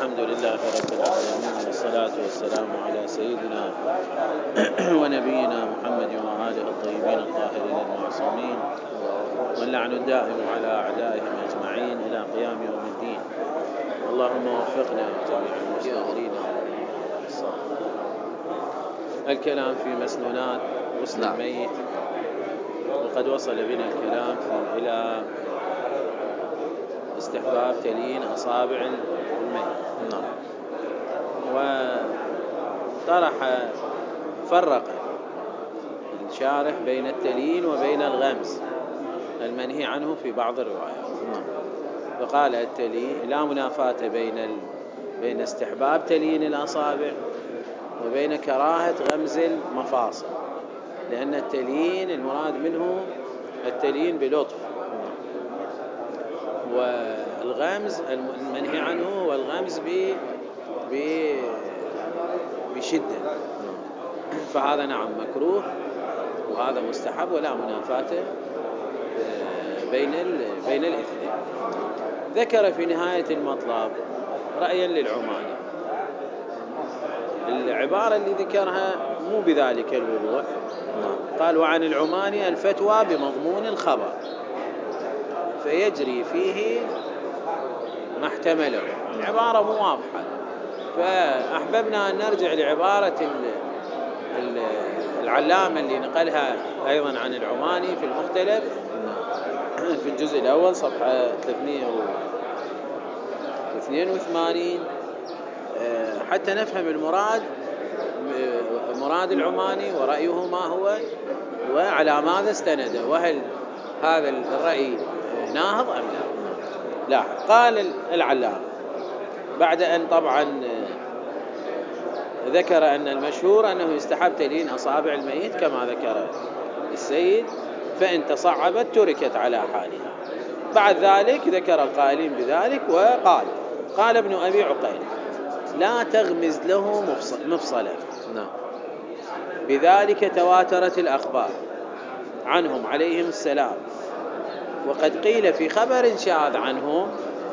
الحمد لله رب العالمين، والصلاة والسلام على سيدنا ونبينا محمد وآله الطيبين الطاهرين المعصومين، واللعن الدائم على أعدائهم أجمعين إلى قيام يوم الدين. اللهم وفقنا وجميع المشتغلين. الكلام في مسنونات غسل الميت، وقد وصل بنا الكلام إلى استحباب تليين أصابع الميت. فرق الشارح بين التليين وبين الغمز المنهي عنه في بعض الروايات. فقال التليين لا منافاة بين استحباب تليين الأصابع وبين كراهة غمز المفاصل، لأن التليين المراد منه التليين بلطف، والغمز المنهي عنه هو الغمز بشدة. فهذا نعم مكروه وهذا مستحب، ولا منافاة بين الاثنين. ذكر في نهاية المطلب رأيا للعماني. العبارة اللي ذكرها مو بذلك الوضوح. قال: وعن العماني الفتوى بمضمون الخبر فيجري فيه ما احتمله. العبارة مو واضحة، فأحببنا أن نرجع لعبارة العلامة اللي نقلها أيضا عن العماني في المختلف في الجزء الأول صفحة 382 حتى نفهم مراد العماني ورأيه ما هو وعلى ماذا استنده، وهل هذا الرأي ناهض أم لا. قال العلامة بعد أن طبعا ذكر أن المشهور أنه يستحب تليين أصابع الميت كما ذكر السيد، فإن تصعبت تركت على حالها. بعد ذلك ذكر القائلين بذلك قال ابن أبي عقيل: لا تغمز له مفصلا. بذلك تواترت الأخبار عنهم عليهم السلام، وقد قيل في خبر شاذ عنهم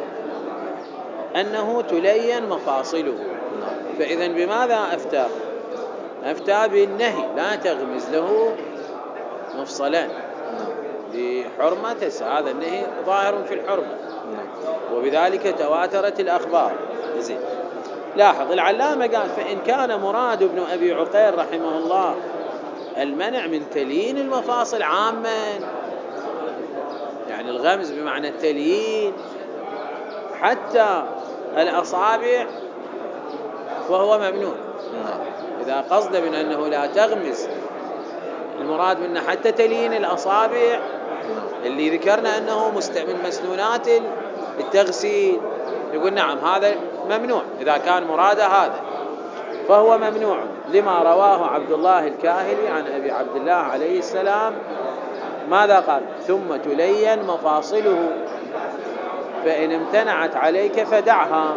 أنه تلين مفاصله. فإذا بماذا أفتى بالنهي لا تغمز له مفصلا لحرمة هذا النهي ظاهر في الحرمة، وبذلك تواترت الأخبار. لاحظ العلامة قال: فإن كان مراد ابن أبي عقيل رحمه الله المنع من تليين المفاصل عاما، يعني الغمز بمعنى التليين حتى الأصابع، فهو ممنوع. إذا قصد من أنه لا تغمز المراد منه حتى تليين الأصابع اللي ذكرنا أنه من مسنونات التغسيل، يقول نعم هذا ممنوع. إذا كان مراده هذا فهو ممنوع، لما رواه عبد الله الكاهلي عن أبي عبد الله عليه السلام. ماذا قال؟ ثم تلين مفاصله فإن امتنعت عليك فدعها.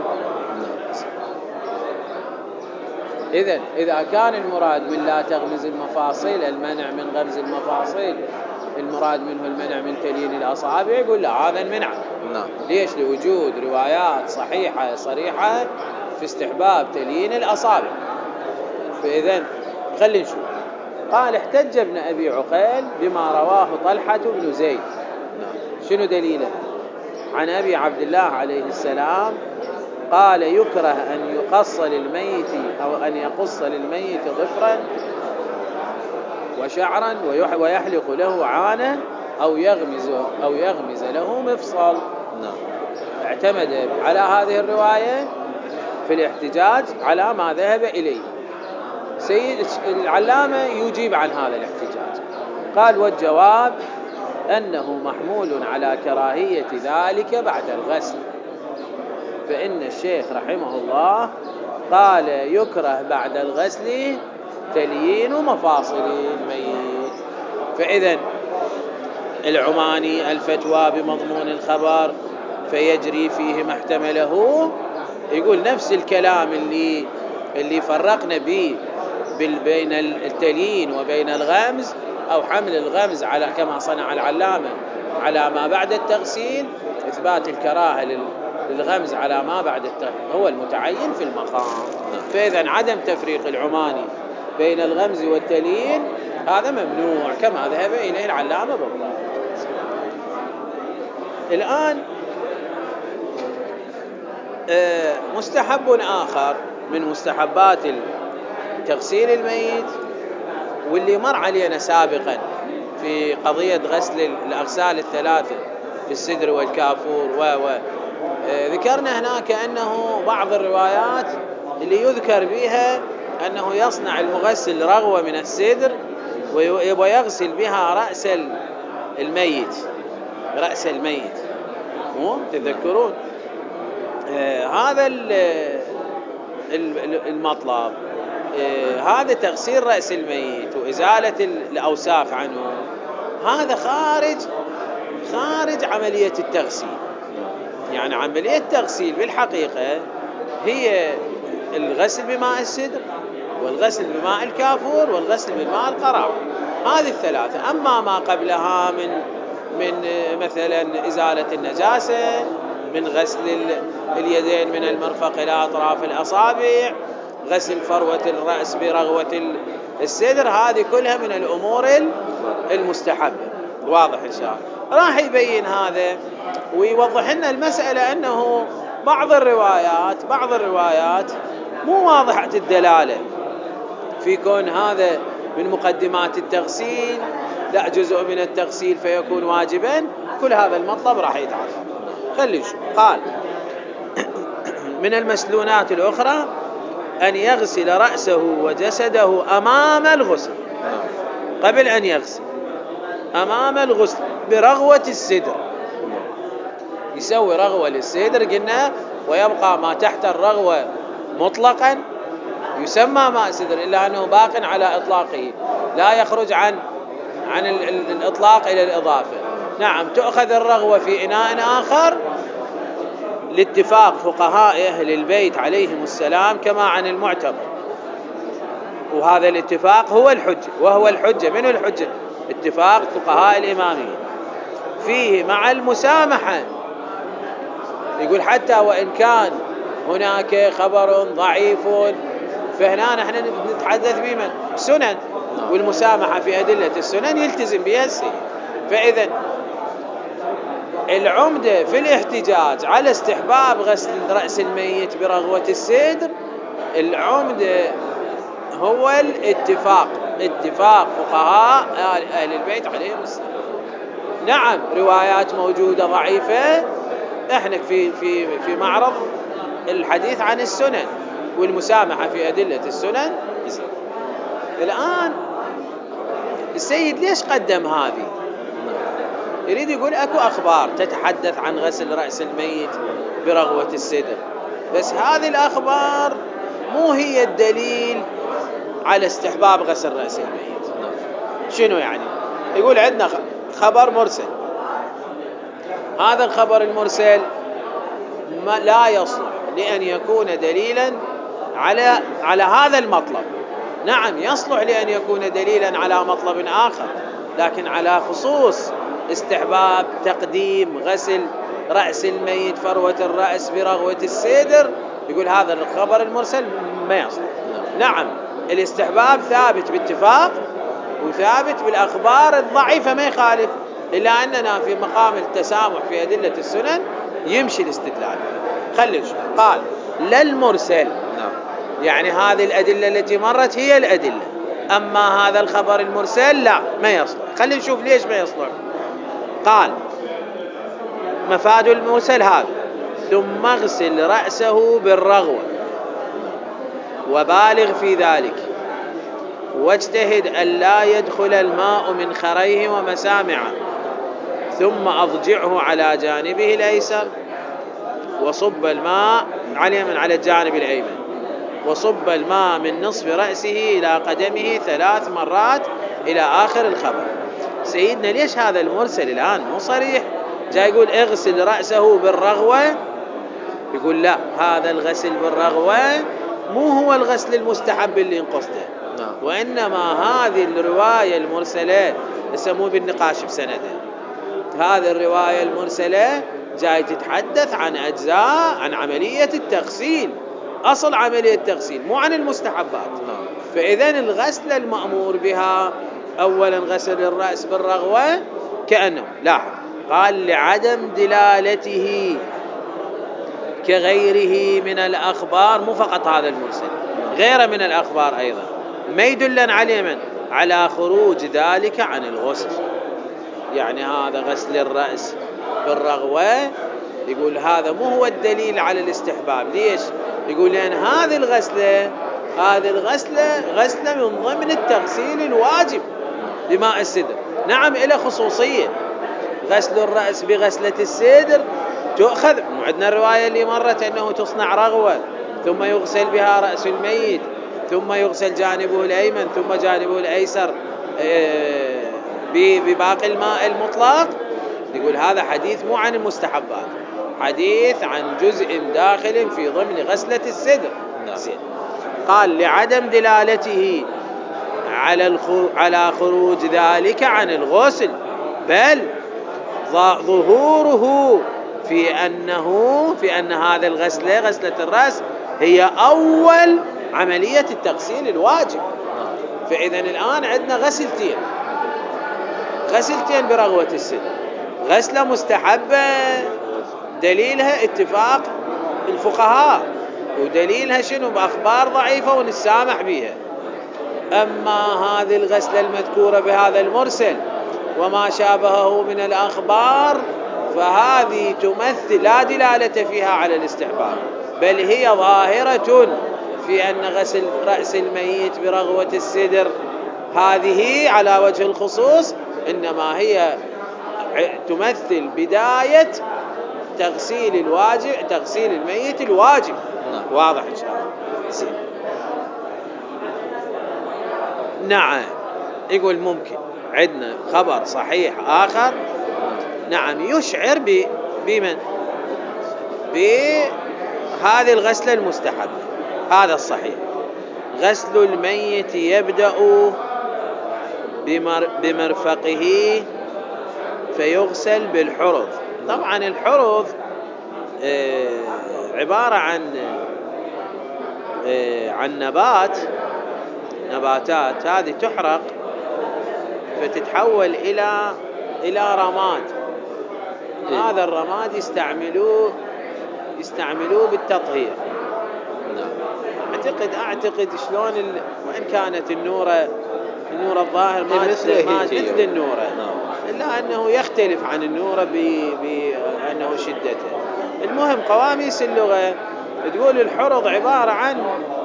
إذا كان المراد من لا تغمز المفاصل المنع من غمز المفاصل، المراد منه المنع من تليين الأصابع، يقول لا هذا المنع. ليش؟ لوجود روايات صحيحة صريحة في استحباب تليين الأصابع. فإذن خلي نشوف. قال: احتج ابن أبي عقيل بما رواه طلحة بن زيد. شنو دليله؟ عن أبي عبد الله عليه السلام قال: يكره أن يقص للميت أو أن يقص للميت ظفرا وشعرا ويحلق له عانة أو يغمز له مفصل. اعتمد على هذه الرواية في الاحتجاج على ما ذهب إليه. سيد العلامة يجيب عن هذا الاحتجاج. قال: والجواب أنه محمول على كراهية ذلك بعد الغسل، فإن الشيخ رحمه الله قال: يكره بعد الغسل تليين مفاصل الميت. فإذا العماني الفتوى بمضمون الخبر فيجري فيه ما احتمله، يقول نفس الكلام اللي فرقنا به بين التليين وبين الغمز، أو حمل الغمز على كما صنع العلامة على ما بعد التغسيل، إثبات الكراهة للغمز على ما بعد هو المتعين في المقام. فإذا عدم تفريق العماني بين الغمز والتليين هذا ممنوع كما ذهب إليه العلامة بالضبط. الآن مستحب آخر من مستحبات تغسيل الميت واللي مر علينا سابقا في قضية غسل الأغسال الثلاثة في السدر والكافور ذكرنا هناك أنه بعض الروايات اللي يذكر بها أنه يصنع المغسل رغوة من السدر ويغسل بها رأس الميت، رأس الميت، مو تذكرون هذا المطلب. هذا تغسيل رأس الميت وإزالة الأوساخ عنه، هذا خارج عملية التغسيل. يعني عملية التغسيل بالحقيقة هي الغسل بماء السدر والغسل بماء الكافور والغسل بماء القرع، هذه الثلاثة. أما ما قبلها من مثلا إزالة النجاسة، من غسل اليدين من المرفق إلى أطراف الأصابع، غسل فروة الرأس برغوة السدر، هذه كلها من الأمور المستحبة. واضح إن شاء الله. راح يبين هذا ويوضح لنا المسألة أنه بعض الروايات مو واضحة الدلالة في كون هذا من مقدمات التغسيل، لا جزء من التغسيل فيكون واجبا. كل هذا المطلب راح يتعرض. خلي نشوف. قال من المسنونات الأخرى أن يغسل رأسه وجسده أمام الغسل، قبل أن يغسل أمام الغسل برغوة السدر، يسوي رغوة للسدر قلنا، ويبقى ما تحت الرغوة مطلقا يسمى ماء سدر، إلا أنه باق على إطلاقه لا يخرج عن الإطلاق إلى الإضافة. نعم، تؤخذ الرغوة في إناء آخر لاتفاق فقهاء أهل البيت عليهم السلام كما عن المعتبر، وهذا الاتفاق هو الحجة، وهو الحجة من الحجة اتفاق فقهاء الإمامية فيه مع المسامحة. يقول حتى وإن كان هناك خبر ضعيف، فهنا نحن نتحدث بمن سنن، والمسامحة في أدلة السنن يلتزم بها السيد. فإذا العمدة في الاحتجاج على استحباب غسل رأس الميت برغوة السدر، العمدة هو اتفاق فقهاء أهل البيت عليهم السلام. نعم، روايات موجودة ضعيفة، احنا في معرض الحديث عن السنن والمسامحة في أدلة السنن. الآن السيد ليش قدم هذه؟ يريد يقول أكو أخبار تتحدث عن غسل رأس الميت برغوة السدر، بس هذه الأخبار مو هي الدليل على استحباب غسل رأس الميت. شنو يعني؟ يقول عندنا خبر مرسل، هذا الخبر المرسل لا يصلح لأن يكون دليلا على هذا المطلب. نعم، يصلح لأن يكون دليلا على مطلب آخر، لكن على خصوص استحباب تقديم غسل رأس الميت فروة الرأس برغوة السدر، يقول هذا الخبر المرسل ما يصلح. نعم، الاستحباب ثابت باتفاق وثابت بالأخبار الضعيفة ما يخالف، إلا أننا في مقام التسامح في أدلة السنن يمشي الاستدلال. خلي نشوف. قال لا المرسل، يعني هذه الأدلة التي مرت هي الأدلة، أما هذا الخبر المرسل لا، ما يصلح. خلي نشوف ليش ما يصلح. قال مفاد المرسل هذا: ثم اغسل رأسه بالرغوة وبالغ في ذلك، واجتهد أن لا يدخل الماء من خريه ومسامعه، ثم أضجعه على جانبه الأيسر، وصب الماء على الجانب الأيمن، وصب الماء من نصف رأسه إلى قدمه 3 مرات إلى آخر الخبر. سيدنا ليش هذا المرسل الآن مو صريح؟ جاي يقول اغسل رأسه بالرغوة، يقول لا، هذا الغسل بالرغوة مو هو الغسل المستحب اللي انقصده، وإنما هذه الرواية المرسلة يسموه بالنقاش بسنده. هذه الرواية المرسلة جاي تتحدث عن أجزاء عن عملية التغسيل، أصل عملية التغسيل، مو عن المستحبات. فإذن الغسلة المأمور بها أولا غسل الرأس بالرغوة كأنه لاحظ قال لعدم دلالته كغيره من الأخبار، مو فقط هذا المرسل، غيره من الأخبار أيضا ما يدلن عليه من على خروج ذلك عن الغسل. يعني هذا غسل الرأس بالرغوة يقول هذا مو هو الدليل على الاستحباب. ليش؟ يقول لأن هذه الغسلة غسلة من ضمن التغسيل الواجب بماء السدر. نعم إلى خصوصية، غسل الرأس بغسلة السدر تؤخذ، عندنا الرواية اللي مرت أنه تصنع رغوة ثم يغسل بها رأس الميت ثم يغسل جانبه الأيمن ثم جانبه الأيسر بباقي الماء المطلق. يقول هذا حديث مو عن المستحبات، حديث عن جزء داخل في ضمن غسلة السدر. قال لعدم دلالته على خروج ذلك عن الغسل، بل ظهوره في أن هذا الغسلة غسلة الرأس هي أول عملية التغسيل الواجب. فإذا الآن عندنا غسلتين برغوة السدر، غسلة مستحبة دليلها اتفاق الفقهاء، ودليلها شنو؟ بأخبار ضعيفة ونسامح بها. أما هذه الغسلة المذكورة بهذا المرسل وما شابهه من الأخبار فهذه تمثل لا دلالة فيها على الاستحباب، بل هي ظاهرة في أن غسل رأس الميت برغوة السدر هذه على وجه الخصوص إنما هي تمثل بداية تغسيل الميت الواجب. واضح إن شاء الله. نعم. يقول ممكن عندنا خبر صحيح آخر نعم يشعر بمن بهذه الغسلة المستحبة. هذا الصحيح، غسل الميت يبدأ بمرفقه فيغسل بالحرض. طبعا الحرض عبارة عن نباتات هذه تحرق فتتحول إلى رماد. هذا الرماد يستعملوه بالتطهير. أعتقد شلون وإن كانت النورة الظاهر مثل النورة، إلا أنه يختلف عن النورة بأنه شدته. المهم قواميس اللغة تقول الحرض عبارة عن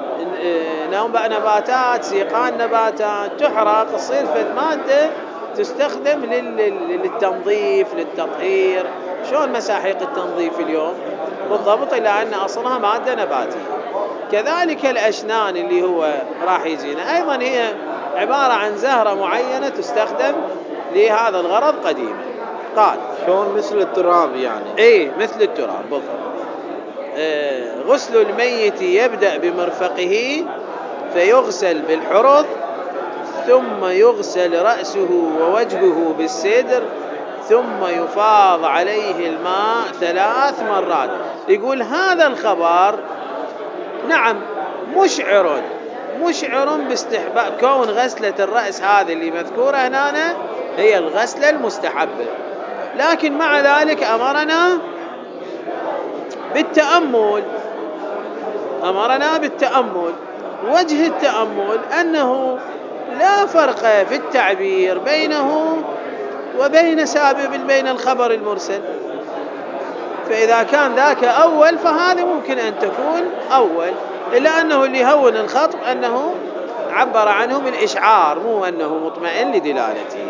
نباتات، سيقان نباتات تحرق تصير مادة تستخدم للتنظيف للتطهير. شلون مساحيق التنظيف اليوم بالضبط، إلا أن أصلها مادة نباتية. كذلك الأشنان اللي هو راح يجينا أيضا هي عبارة عن زهرة معينة تستخدم لهذا الغرض قديما. قال شلون مثل التراب يعني. مثل التراب بالضبط. غسل الميت يبدأ بمرفقه فيغسل بالحرض ثم يغسل رأسه ووجهه بالسدر ثم يفاض عليه الماء 3 مرات. يقول هذا الخبر نعم مشعر باستحباب كون غسلة الرأس هذه اللي مذكورة هنا هي الغسلة المستحبة، لكن مع ذلك أمرنا بالتأمل. وجه التأمل أنه لا فرق في التعبير بينه وبين بين الخبر المرسل. فإذا كان ذاك أول فهذا ممكن أن تكون أول، إلا أنه اللي هون الخطب أنه عبر عنه بالإشعار مو أنه مطمئن لدلالته.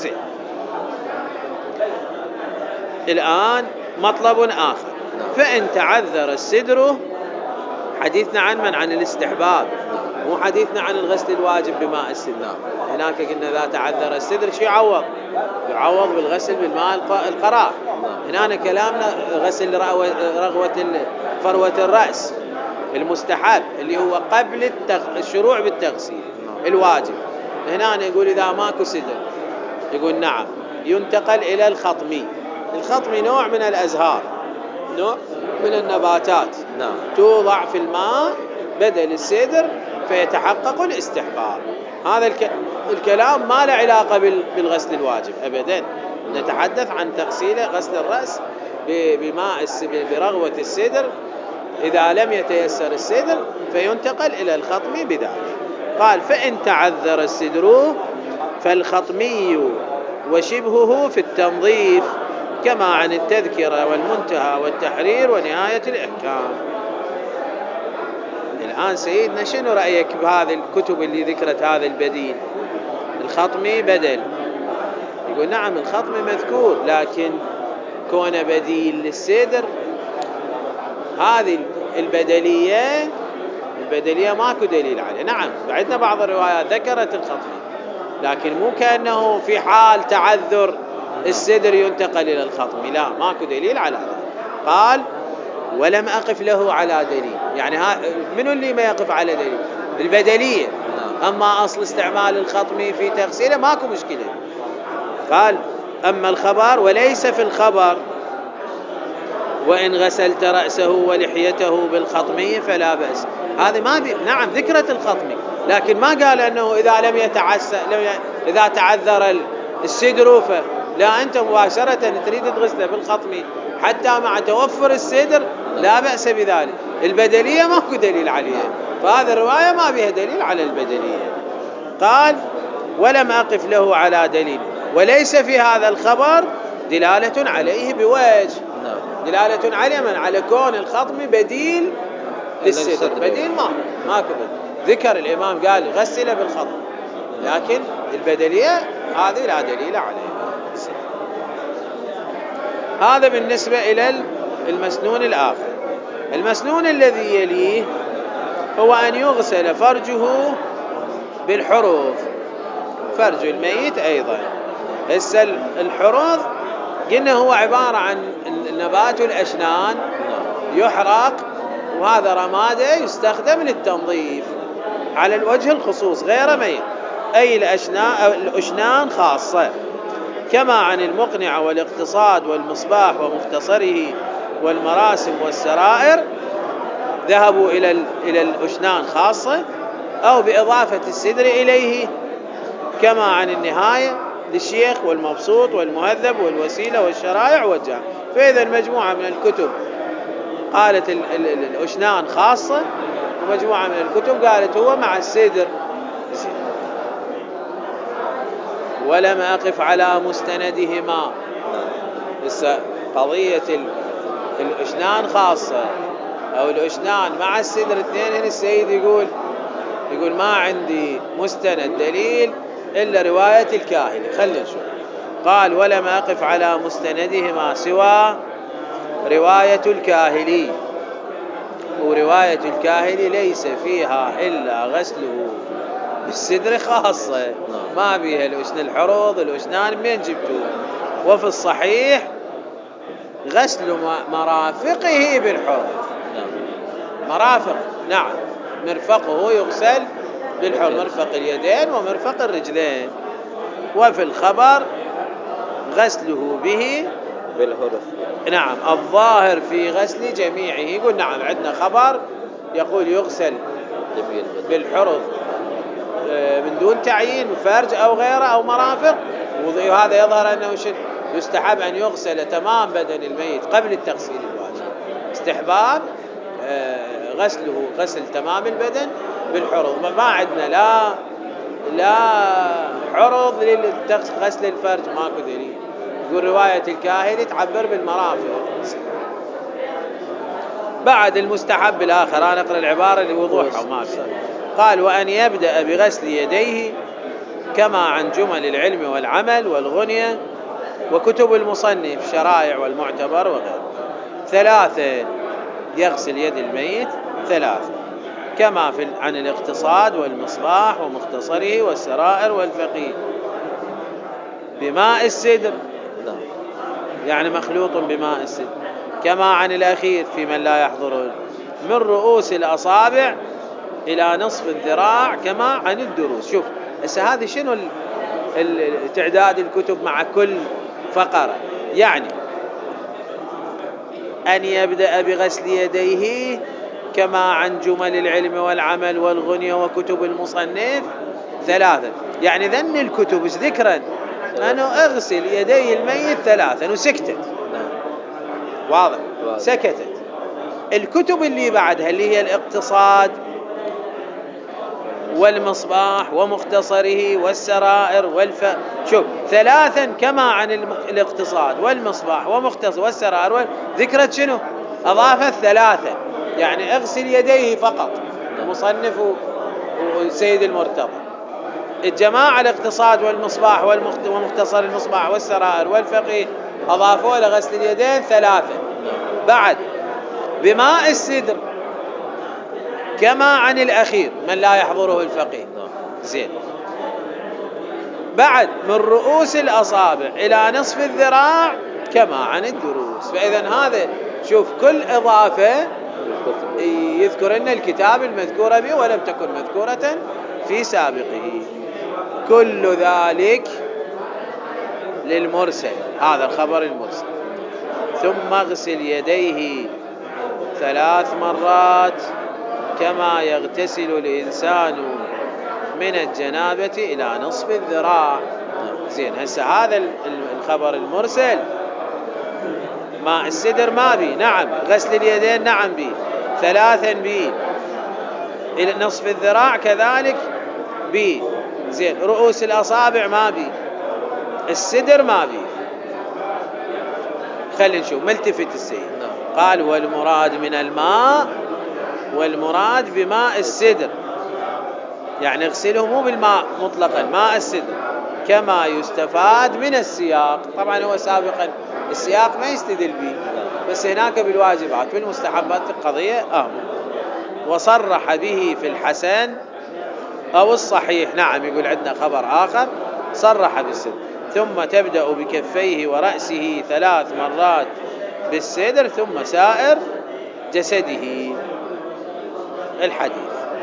الآن مطلب آخر، فإن تعذر السدر، حديثنا عن الاستحباب مو حديثنا عن الغسل الواجب بماء السدر. هناك قلنا إذا تعذر السدر شو يعوض بالغسل بالماء القراء. هنا كلامنا غسل فروة الرأس المستحب اللي هو قبل الشروع بالتغسيل الواجب. هنا يقول إذا ماكو سدر يقول نعم ينتقل إلى الخطمي. الخطمي نوع من الأزهار نوع من النباتات نعم. توضع في الماء بدل السدر فيتحقق الاستحباب. هذا الكلام ما له علاقة بالغسل الواجب أبدا. نتحدث عن تغسيل غسل الرأس بماء برغوة السدر. إذا لم يتيسر السدر فينتقل إلى الخطم بذلك. قال فإن تعذر السدر فالخطمي وشبهه في التنظيف كما عن التذكرة والمنتهى والتحرير ونهاية الإحكام. الآن سيدنا شنو رأيك بهذه الكتب اللي ذكرت هذا البديل؟ الخطمي بدل. يقول نعم الخطمي مذكور، لكن كونه بديل للسدر هذه البدلية ماكو دليل عليه. نعم بعدنا بعض الروايات ذكرت الخطمي، لكن مو كأنه في حال تعذر السدر ينتقل إلى الخطمي، لا ماكو دليل على هذا. قال ولم أقف له على دليل. يعني منو اللي ما يقف على دليل؟ البدلية. أما أصل استعمال الخطمي في تغسيله ماكو مشكلة. قال أما الخبر وليس في الخبر وإن غسلت رأسه ولحيته بالخطمي فلا بأس. هذه ما نعم ذكرت الخطمي، لكن ما قال أنه إذا تعذر السدر لا أنت مباشرة تريد تغسله بالخطمي حتى مع توفر السدر لا بأس بذلك. البدلية ماكو دليل عليها، فهذه الرواية ما بها دليل على البدلية. قال ولم أقف له على دليل وليس في هذا الخبر دلالة عليه بوجه. دلالة على من؟ على كون الخطم بديل للسدر. بديل ماكو بديل. ذكر الإمام قال غسل بالخطم، لكن البدلية هذه لا دليل عليها. هذا بالنسبة إلى المسنون الآخر. المسنون الذي يليه هو أن يغسل فرجه بالحروض، فرج الميت أيضا. الحروض قلنا هو عبارة عن نبات الأشنان يحرق، وهذا رماده يستخدم للتنظيف على الوجه الخصوص غير ميت، أي الأشنان خاصة، كما عن المقنعة والاقتصاد والمصباح ومختصره والمراسم والسرائر ذهبوا إلى الأشنان خاصة أو بإضافة السدر إليه، كما عن النهاية للشيخ والمبسوط والمهذب والوسيلة والشرائع والجامع. فإذا مجموعة من الكتب قالت الأشنان خاصة، ومجموعة من الكتب قالت هو مع السدر. ولم أقف على مستندهما. قضية الأشنان خاصة أو الأشنان مع السدر اثنين، السيد يقول ما عندي مستند دليل إلا رواية الكاهلي. خلينا نشوف. قال ولم أقف على مستندهما سوى رواية الكاهلي، ورواية الكاهلي ليس فيها إلا غسله بالسدر خاصة، ما بيها الحروض الأشنان من جبتوه. وفي الصحيح غسل مرافقه بالحروض. مرافق نعم مرفقه يغسل بالحروض، مرفق اليدين ومرفق الرجلين. وفي الخبر غسله به بالحرف. نعم الظاهر في غسل جميعه. يقول نعم عندنا خبر يقول يغسل بالحرض من دون تعيين فرج أو غيره أو مرافق، وهذا يظهر أنه يستحب أن يغسل تمام بدن الميت قبل التغسيل الواجب. استحباب غسل تمام البدن بالحرض. ما عندنا لا حرض لغسل الفرج، ماكو دليل. يقول رواية الكاهلي تعبر بالمرافق. بعد المستحب الآخر أنا أقرأ العبارة لوضوحها وما فيها. قال وأن يبدأ بغسل يديه كما عن جمل العلم والعمل والغنية وكتب المصنف شرائع والمعتبر وغيره. 3 يغسل يد الميت 3 كما عن الاقتصاد والمصباح ومختصره والسرائر والفقيه بماء السدر، يعني مخلوط بماء السدر، كما عن الأخير في من لا يحضره من رؤوس الأصابع إلى نصف الذراع كما عن الدروس. شوف هذه شنو تعداد الكتب مع كل فقرة. يعني أن يبدأ بغسل يديه كما عن جمل العلم والعمل والغنية وكتب المصنف 3. يعني ذن الكتب ايش ذكرا أنه أغسل يدي الميت 3 وسكتت. واضح سكتت. الكتب اللي بعدها اللي هي الاقتصاد والمصباح ومختصره والسرائر شوف 3 كما عن الاقتصاد والمصباح ومختصر والسرائر ذكرت شنو؟ أضافت 3. يعني اغسل يديه فقط المصنف وسيد المرتضى. الجماعة الاقتصاد والمصباح ومختصر المصباح والسرائر والفقيه أضافوا لغسل اليدين 3. بعد بماء السدر كما عن الأخير من لا يحضره الفقيه. زين. بعد من رؤوس الأصابع إلى نصف الذراع كما عن الدروس. فإذا هذا شوف كل إضافة يذكر أن الكتاب المذكورة به ولم تكن مذكورة في سابقه. كل ذلك للمرسل. هذا الخبر المرسل. ثم اغسل يديه 3 مرات كما يغتسل الإنسان من الجنابة إلى نصف الذراع. زين. هسه هذا الخبر المرسل ماء السدر ما بي، نعم. غسل اليدين نعم بي، 3 بي، إلى نصف الذراع كذلك بي. زين. رؤوس الأصابع ما بي، السدر ما بي. خلينا نشوف ملتفت السيد. قال والمراد من الماء، والمراد بماء السدر يعني اغسله مو بالماء مطلقا، ماء السدر كما يستفاد من السياق. طبعا هو سابقا السياق ما يستدل به، بس هناك بالواجبات بالمستحبات القضية وصرح به في الحسن أو الصحيح. نعم. يقول عندنا خبر آخر صرح بالسدر. ثم تبدأ بكفيه ورأسه 3 مرات بالسدر ثم سائر جسده. الحديث.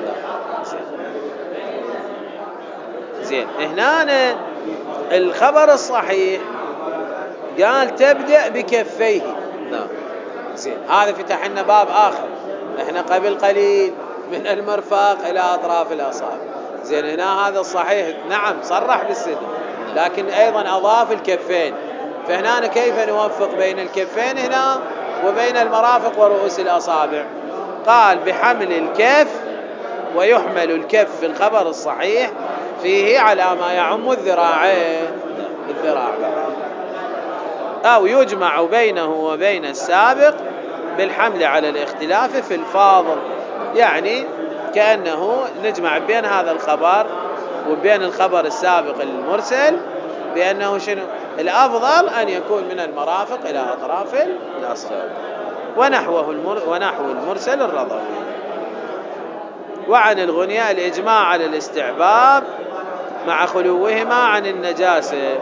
زين. هنا الخبر الصحيح قال تبدأ بكفيه. زين. هذا فتح لنا باب آخر. احنا قبل قليل من المرفق إلى أطراف الأصابع. زين. هنا هذا الصحيح نعم صرح بالسدر لكن أيضا أضاف الكفين. فهنا كيف نوفق بين الكفين هنا وبين المرافق ورؤوس الأصابع؟ قال بحمل الكف، ويحمل الكف في الخبر الصحيح فيه على ما يعم الذراعين، الذراع، أو يجمع بينه وبين السابق بالحمل على الاختلاف في الفاضل. يعني كأنه نجمع بين هذا الخبر وبين الخبر السابق المرسل بأنه شنو الأفضل أن يكون من المرافق إلى أطراف الأصابع، ونحو المرسل الرضوي. وعن الغنية الإجماع على الاستعباب مع خلوهما عن النجاسة،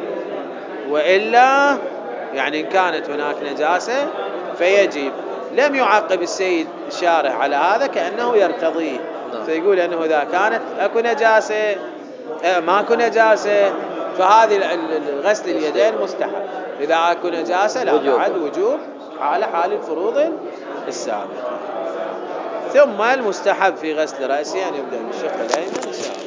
وإلا يعني إن كانت هناك نجاسة فيجب. لم يعقب السيد الشارح على هذا كأنه يرتضيه، فيقول أنه إذا كانت أكو نجاسة ماكو نجاسة فهذه غسل اليدين مستحب، إذا أكو نجاسة لا بعد وجوب حال الفروض السابقة. ثم المستحب في غسل رأسه أن يبدأ بالشق الأيمن.